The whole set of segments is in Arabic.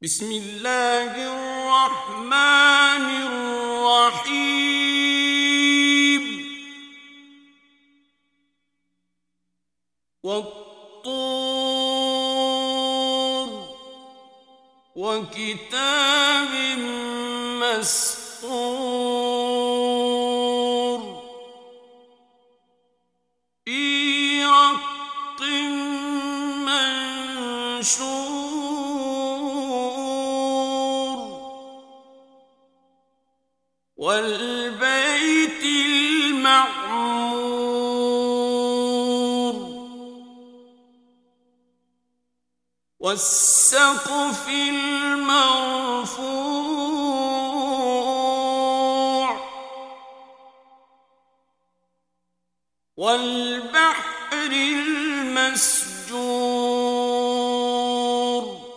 بسم الله الرحمن الرحيم والطور وكتاب مسطور في رق منشور والبيت المعمور والسقف المرفوع والبحر المسجور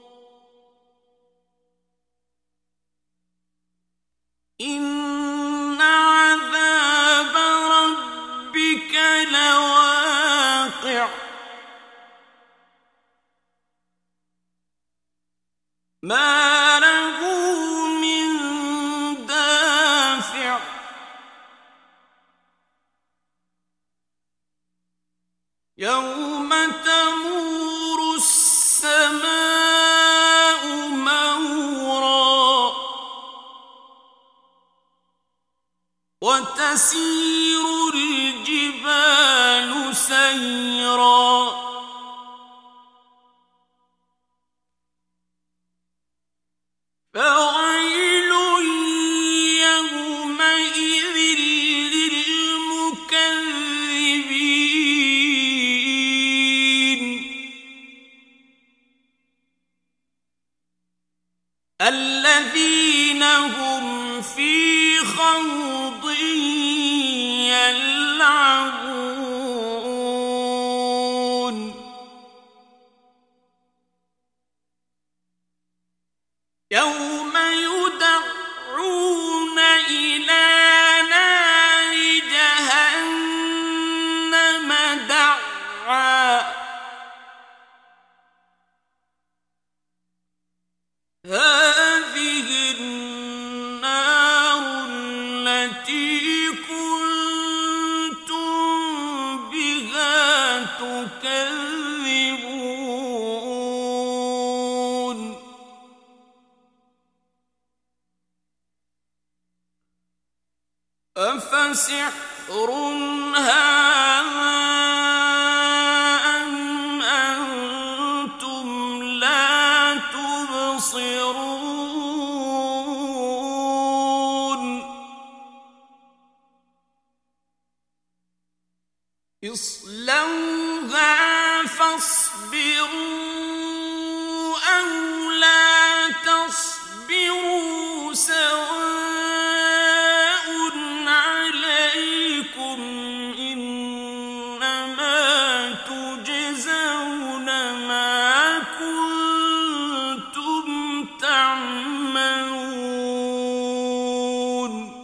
إن عذاب ربك لواقع ما له من دافع يوم تمور السماء مورا وتسير الجبال سيرا فويل يومئذ للمكذبين الذين هم في خوض يلعبون يوم يدعون إلى نار جهنم دعا هذه النار التي كنتم بها تكذبون أفسحر هذا أم أنتم لا تبصرون اصلوها فاصبروا أو لا تصبروا سواء عليكم إنما تجزون ما كنتم تعملون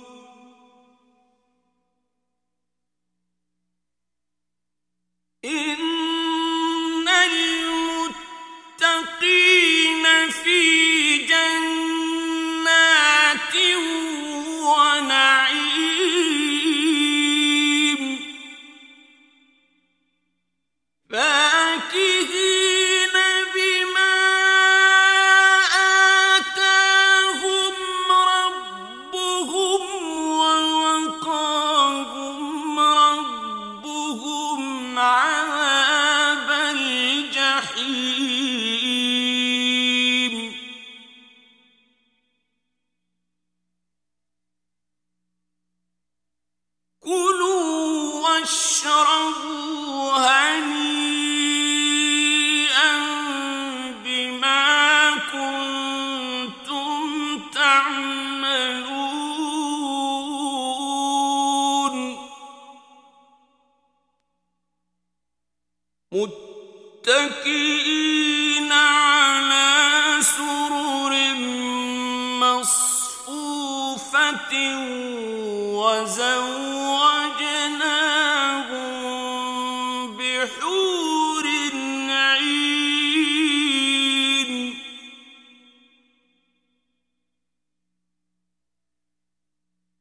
إن المتقين في جنات ونعيم فاكهين بما آتاهم ربهم ووقاهم ربهم عذاب الجحيم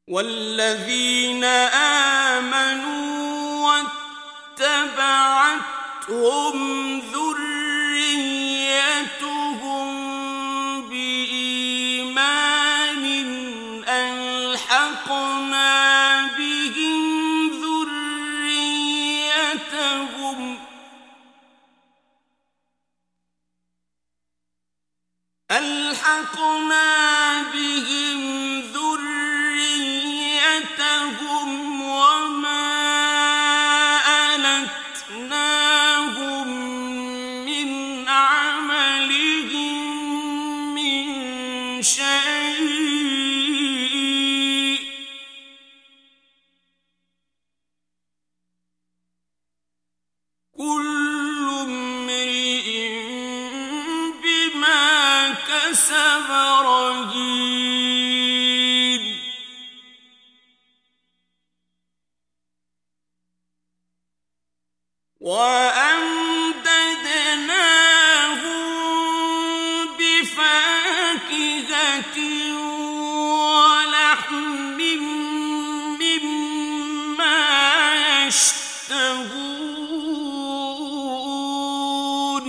والذين آمنوا واتبعتهم ذريتهم بإيمان ألحقنا بهم ذريتهم وما ألتناهم من عملهم من شيء كل امرئ بما كسب رهين وأمددناهم بفاكهة ولحم مما يشتهون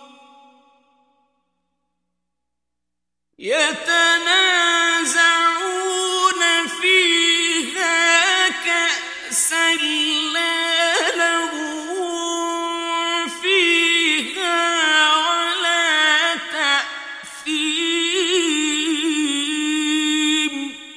يتنازعون فيها كأسا لا لغو فيها ولا تأثيم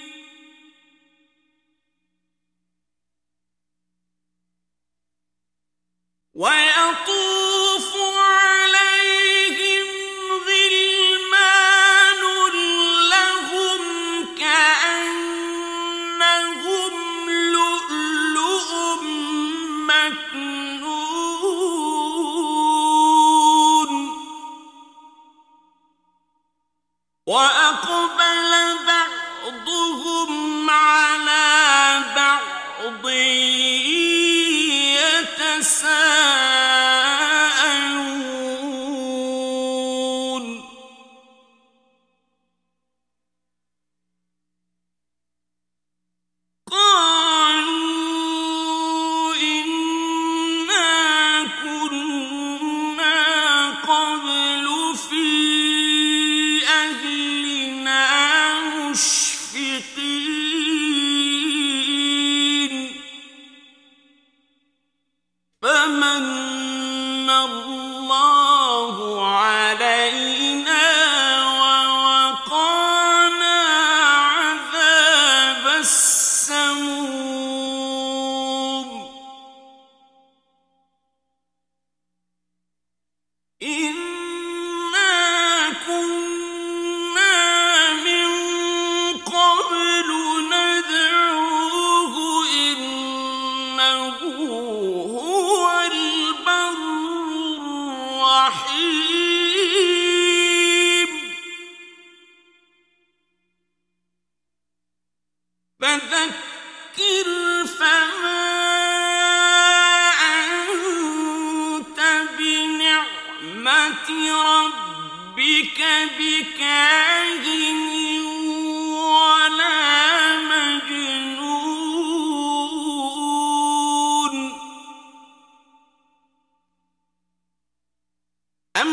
ويطوف عليهم غلمان لهم كأنهم لؤلؤ مكنون وأقبل بعضهم على بعض يتساءلون قالوا إنا كنا قبل في أهلنا مشفقين فمن الله علينا ووقانا عذاب السموم إنا كنا من قبل ندعوه إنه هو البر الرحيم فذكر فما أنت بنعمة ربك بكاهن ولا مجنون أم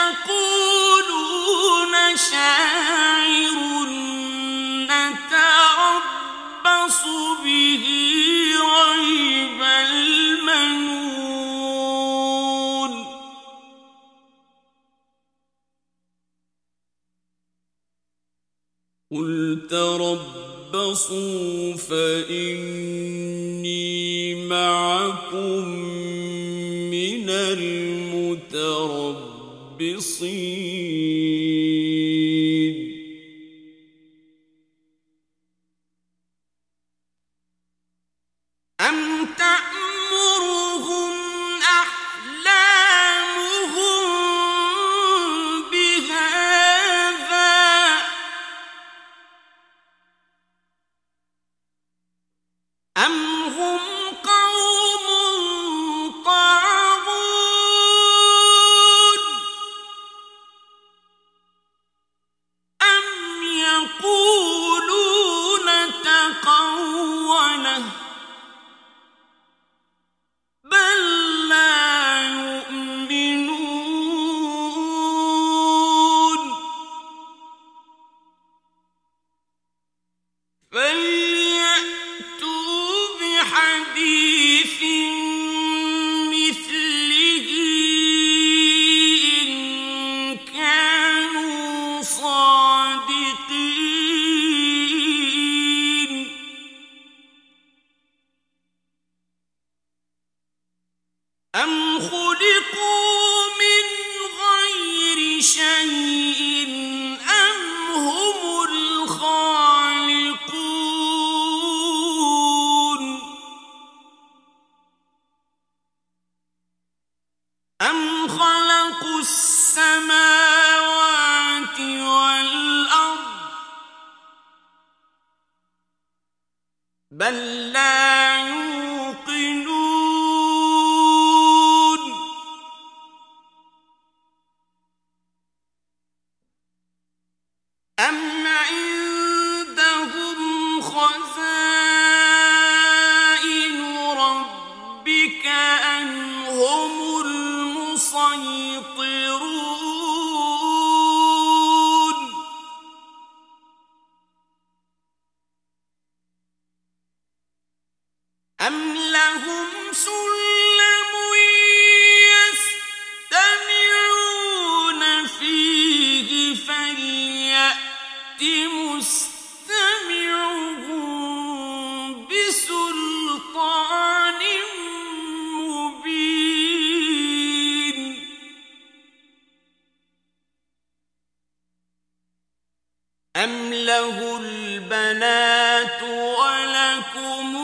يقولون شاعر نتربص به ريب المنون قل تربصوا فإني معكم من المتربصين أم تأمرهم أحلامهم بهذا أم هم قوم طاغون بل لا يوقنون أم عندهم خزائن ربك أم هم المسيطرون أم لهم سلم يستمعون فيه فليأت مستمعهم بسلطان مبين أم له البنات ولكم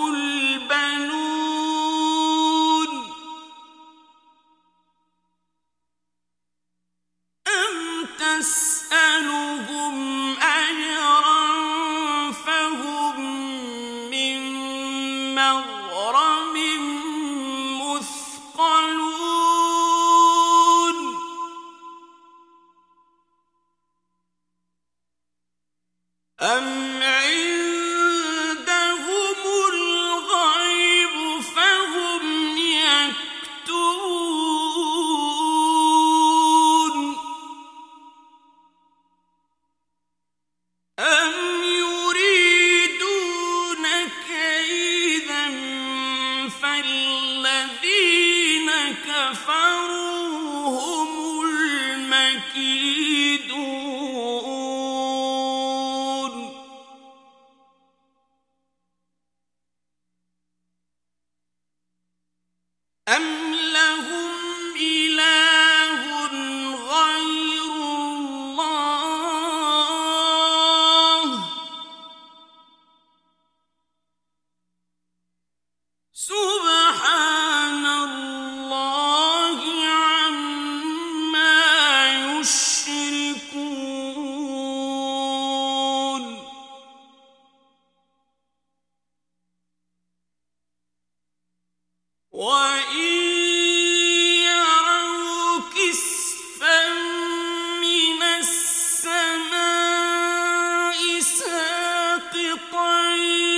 البنون أم تسألهم أجرا فهم من مغرم مثقلون أم عندهم الغيب فهم يكتبون أم يريدون كيدا فالذين كفروا هم المكيدون أم لهم إله غير الله سبحان الله عما يشركون وإن يروا كسفا من السماء ساقطا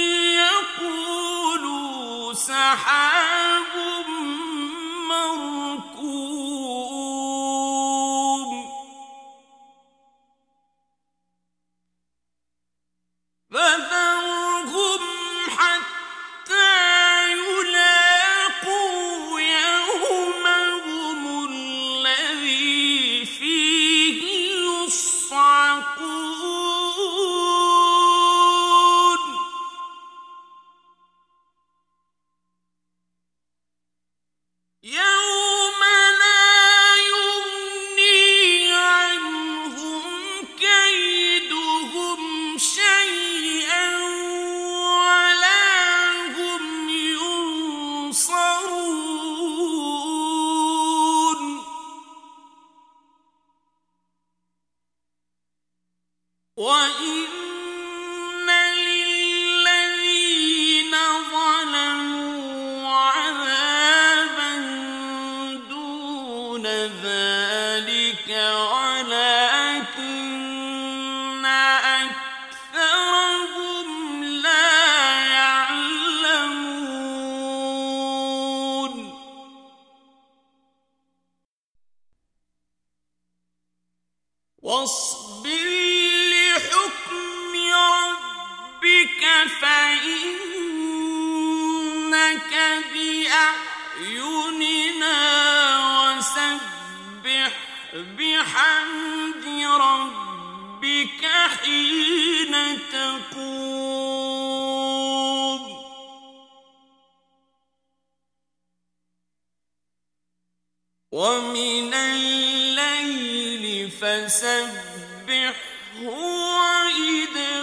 يقولوا سحاب مركوم فذرهم حتى يلاقوا يومهم الذي فيه يصعقون يوم لا يغني عنهم كيدهم شيئا ولا هم ينصرون وإن للذين ظلموا عذابا دون ذلك ولكن أكثرهم لا يعلمون واصبر لحكم ربك فإنك بأعيننا وسبح بحمد ربك حين تقوم ومن الليل فسبحه وإدبار